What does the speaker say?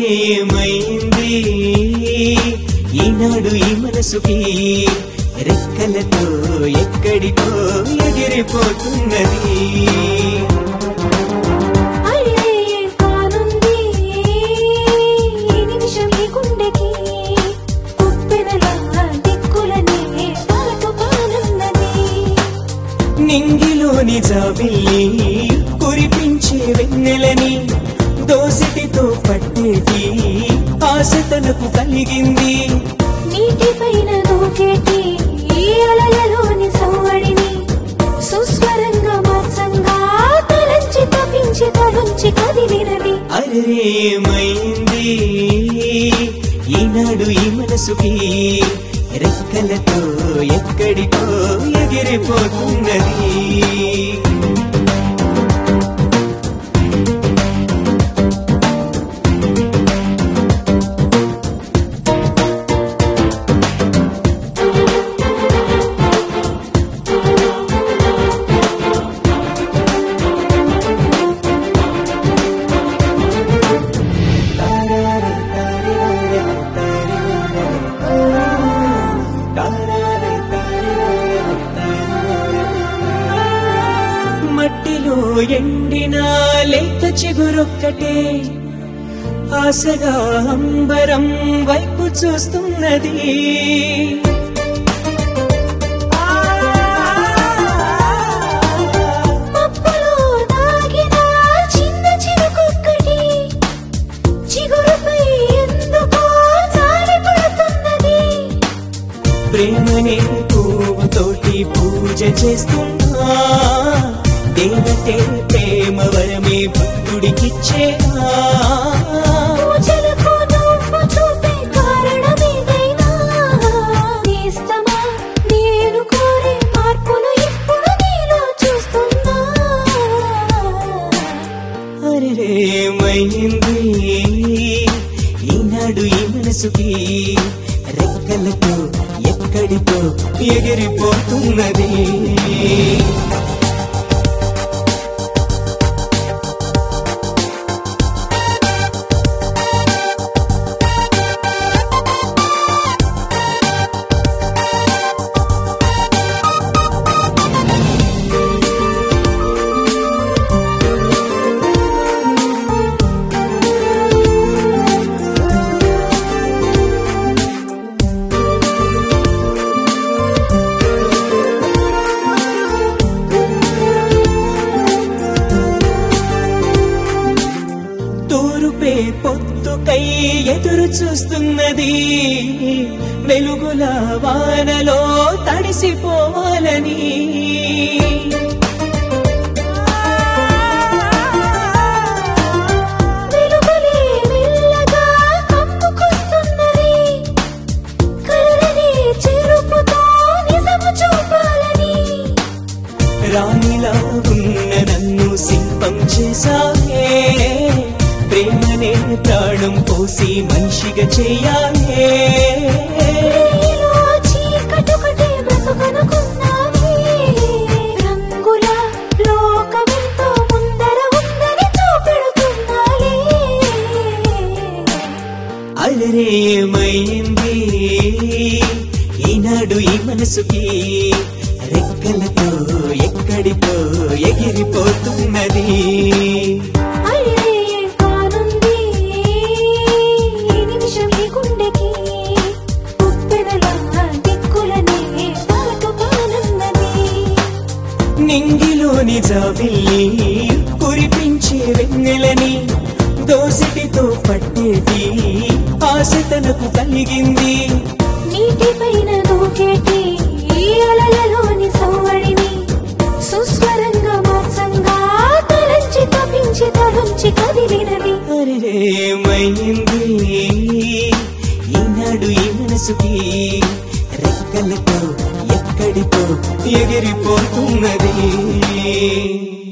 ఏమైంది ఈనాడు ఈ మనసుకి రెక్కలతో ఎక్కడికో ఎగిరిపోతున్నది. నింగిలోని జాబిల్లి కురిపించే వెన్నెలని దోసిటితో పట్టేటి ఆశ తనకు కలిగింది. నీటిపైన దూకేటి అలలలోని సవ్వడిని సుస్వరంగా మార్చంగా తలంచి తపించి తలుంచి కదిలినది. అరే ఏమైంది ఈనాడు ఈ మనసుకి రెక్కలతో ఎక్కడికో ఎగిరిపోతున్నది. మట్టిలో ఎండిన లేత చిగురొక్కటే ఆశగా అంబరం వైపు చూస్తున్నది. మబ్బులో దాగిన చిన్న చినుకొక్కటి చిగురుపై ఎందుకో జారి పడుతున్నది. ప్రేమనే పువ్వుతోటి పూజ చేస్తున్నా దేవతే ప్రేమ వరమే భక్తుడికిచ్చేనా. పూజలకు నువ్వు చూపే కారణమేదైనా నేస్తమా నేను కోరే మార్పులు ఇప్పుడు నీలో చూస్తున్నా. అరే ఏమైంది ఈనాడు ఈ మనసుకి రెక్కలతో ఎక్కడికో ఎగిరిపోతున్నది. తూరుపే పొత్తుకై ఎదురు చూస్తున్నది వెలుగుల వానలో తడిసిపోవాలని. వెలుగులే మెల్లగా కమ్ముకొస్తున్నవి కలలని చెరుపుతో నిజము చూపాలని. రాణిలా ఉన్న నన్ను శిల్పం చేశాయే ప్రేమనే ప్రాణం పోసి మనిషిగా చెయ్యాలే. నీలో చీకటొకటే బ్రతుకనుకున్నావే రంగుల లోకమెంతో ముందర ఉందని చూపెడుతున్నాలే. అలరే ఏమైంది ఈనాడు ఈ మనసుకి రెక్కలతో ఎక్కడికో ఎగిరిపోతున్నది. నింగిలోని జాబిల్లి కురిపించే వెన్నెలని దోసిటితో పట్టేటి ఆశ తనకు కలిగింది. నీటిపైన దూకేటి అలలలోని సవ్వడిని సుస్వరంగా మార్చంగా తలంచి తపించి తలుంచి కదిలినది. అరే ఏమైంది ఈనాడు ఈ మనసుకి రెక్కలతో ఎక్కడికో ఎగిరిపోతున్నది.